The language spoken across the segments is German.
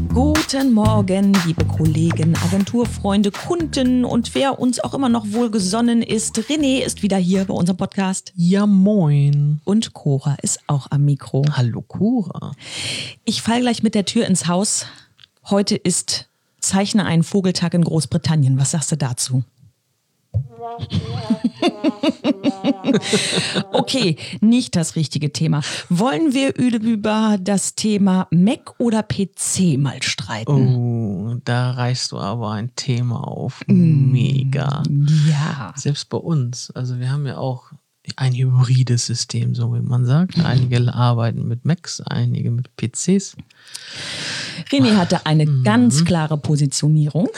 Guten Morgen, liebe Kollegen, Agenturfreunde, Kunden und wer uns auch immer noch wohlgesonnen ist. René ist wieder hier bei unserem Podcast. Ja, moin. Und Cora ist auch am Mikro. Hallo, Cora. Ich fall gleich mit der Tür ins Haus. Heute ist Zeichne einen Vogeltag in Großbritannien. Was sagst du dazu? Okay, nicht das richtige Thema. Wollen wir über das Thema Mac oder PC mal streiten? Oh, da reißt du aber ein Thema auf. Mega. Ja. Selbst bei uns. Also wir haben ja auch ein hybrides System, so wie man sagt. Einige arbeiten mit Macs, einige mit PCs. René hatte eine ganz klare Positionierung.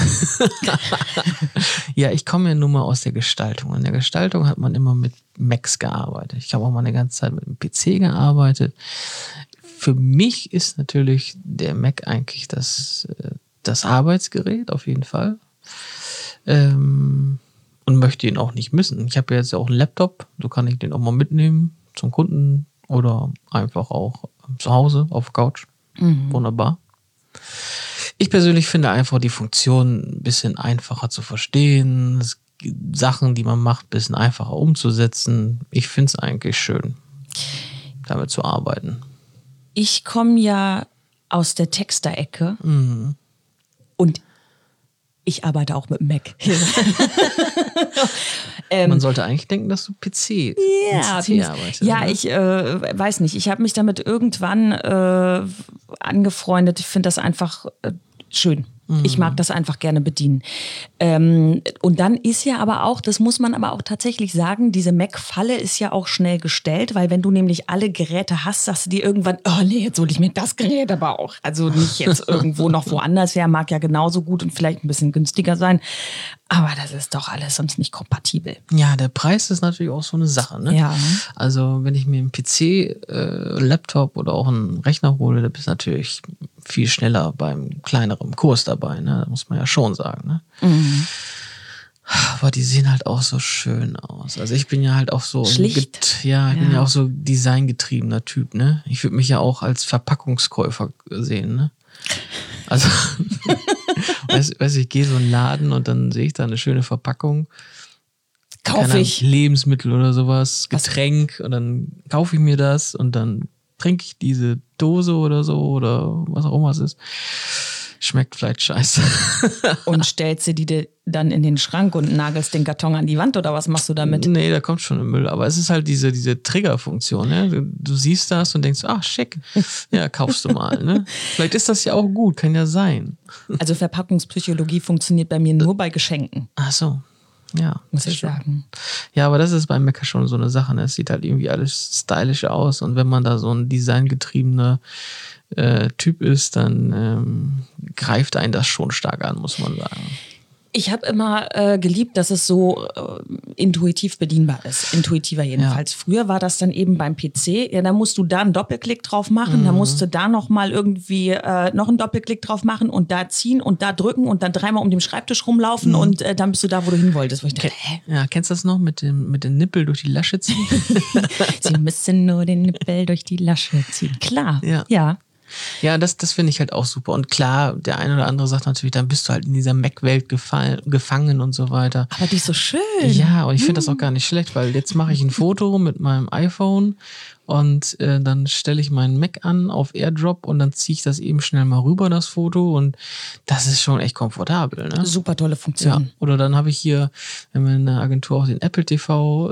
Ja, ich komme ja nun mal aus der Gestaltung. In der Gestaltung hat man immer mit Macs gearbeitet. Ich habe auch mal eine ganze Zeit mit dem PC gearbeitet. Für mich ist natürlich der Mac eigentlich das Arbeitsgerät, auf jeden Fall. Und möchte ihn auch nicht missen. Ich habe jetzt auch einen Laptop, so kann ich den auch mal mitnehmen zum Kunden oder einfach auch zu Hause auf der Couch. Wunderbar. Ich persönlich finde einfach die Funktion ein bisschen einfacher zu verstehen, Sachen, die man macht, ein bisschen einfacher umzusetzen. Ich finde es eigentlich schön, damit zu arbeiten. Ich komme ja aus der Texter-Ecke und ich arbeite auch mit dem Mac. Man sollte eigentlich denken, dass du PC arbeitest. Ja, ne? ich weiß nicht. Ich habe mich damit irgendwann angefreundet. Ich finde das einfach schön. Ich mag das einfach gerne bedienen. Und dann ist ja aber auch, das muss man aber auch tatsächlich sagen, diese Mac-Falle ist ja auch schnell gestellt, weil wenn du nämlich alle Geräte hast, sagst du dir irgendwann, oh nee, jetzt hole ich mir das Gerät aber auch. Also nicht jetzt irgendwo noch woanders her, mag ja genauso gut und vielleicht ein bisschen günstiger sein. Aber das ist doch alles sonst nicht kompatibel. Ja, der Preis ist natürlich auch so eine Sache. Ne? Ja. Also wenn ich mir einen PC, Laptop oder auch einen Rechner hole, dann bist du natürlich viel schneller beim kleineren Kurs dabei. Ne? Das muss man ja schon sagen. Ne? Aber die sehen halt auch so schön aus. Also ich bin ja halt auch so schlicht. Ich bin ja auch so designgetriebener Typ. Ne? Ich würde mich ja auch als Verpackungskäufer sehen. Ne? Also weiß ich gehe so in einen Laden und dann sehe ich da eine schöne Verpackung. Kaufe ich. Lebensmittel oder sowas, Getränk und dann kaufe ich mir das und dann trinke ich diese Dose oder so oder was auch immer es ist. Schmeckt vielleicht scheiße. Und stellst du die dir dann in den Schrank und nagelst den Karton an die Wand oder was machst du damit? Nee, da kommt schon Müll. Aber es ist halt diese Triggerfunktion. Ne? Du siehst das und denkst, ach schick, ja, kaufst du mal. Ne? Vielleicht ist das ja auch gut, kann ja sein. Also Verpackungspsychologie funktioniert bei mir nur bei Geschenken. Ach so, ja. Muss ich sagen. Ja, aber das ist beim Mac schon so eine Sache. Ne? Es sieht halt irgendwie alles stylisch aus und wenn man da so ein designgetriebener Typ ist, dann greift einen das schon stark an, muss man sagen. Ich habe immer geliebt, dass es so intuitiv bedienbar ist. Intuitiver jedenfalls. Ja. Früher war das dann eben beim PC. Ja, da musst du da einen Doppelklick drauf machen. Da musst du da nochmal irgendwie noch einen Doppelklick drauf machen und da ziehen und da drücken und dann dreimal um den Schreibtisch rumlaufen und dann bist du da, wo du hin wolltest. Wo ich dachte, ja, kennst du das noch mit dem Nippel durch die Lasche ziehen? Sie müssen nur den Nippel durch die Lasche ziehen. Klar, ja. Ja, das finde ich halt auch super. Und klar, der eine oder andere sagt natürlich, dann bist du halt in dieser Mac-Welt gefangen und so weiter. Aber die ist so schön. Ja, und ich finde das auch gar nicht schlecht, weil jetzt mache ich ein Foto mit meinem iPhone und dann stelle ich meinen Mac an auf AirDrop und dann ziehe ich das eben schnell mal rüber, das Foto. Und das ist schon echt komfortabel. Ne? Super tolle Funktion. Ja. Oder dann habe ich hier, wenn wir in der Agentur auch den Apple TV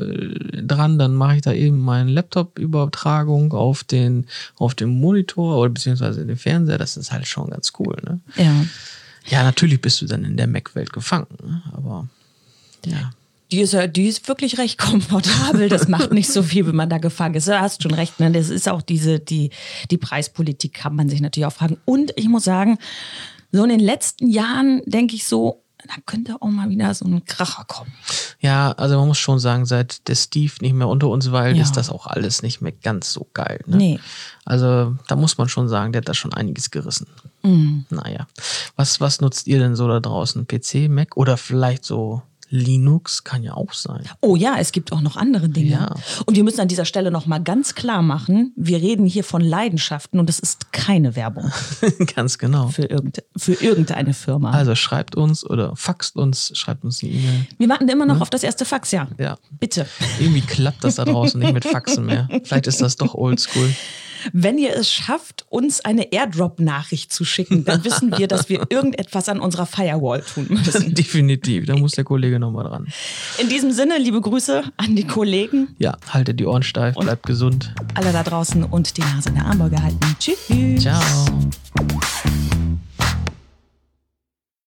dran, dann mache ich da eben meine Laptop-Übertragung auf den Monitor oder beziehungsweise den Fernseher. Das ist halt schon ganz cool. Ne? Ja. Ja, natürlich bist du dann in der Mac-Welt gefangen. Ne? Aber ja. Die ist wirklich recht komfortabel. Das macht nicht so viel, wenn man da gefangen ist. Du hast schon recht. Ne? Das ist auch die Preispolitik, kann man sich natürlich auch fragen. Und ich muss sagen, so in den letzten Jahren denke ich so, da könnte auch mal wieder so ein Kracher kommen. Ja, also man muss schon sagen, seit der Steve nicht mehr unter uns weilt, ist das auch alles nicht mehr ganz so geil. Ne? Nee. Also da muss man schon sagen, der hat da schon einiges gerissen. Naja, was nutzt ihr denn so da draußen? PC, Mac oder vielleicht so Linux kann ja auch sein. Oh ja, es gibt auch noch andere Dinge. Ja. Und wir müssen an dieser Stelle noch mal ganz klar machen, wir reden hier von Leidenschaften und es ist keine Werbung Ganz genau. für irgendeine Firma. Also schreibt uns oder faxt uns, schreibt uns eine E-Mail. Wir warten immer noch auf das erste Fax, ja. Ja. Bitte. Irgendwie klappt das da draußen nicht mit Faxen mehr. Vielleicht ist das doch oldschool. Wenn ihr es schafft, uns eine Airdrop-Nachricht zu schicken, dann wissen wir, dass wir irgendetwas an unserer Firewall tun müssen. Definitiv, da muss der Kollege nochmal dran. In diesem Sinne, liebe Grüße an die Kollegen. Ja, haltet die Ohren steif, bleibt gesund. Alle da draußen und die Nase in der Armbeuge halten. Tschüss. Ciao.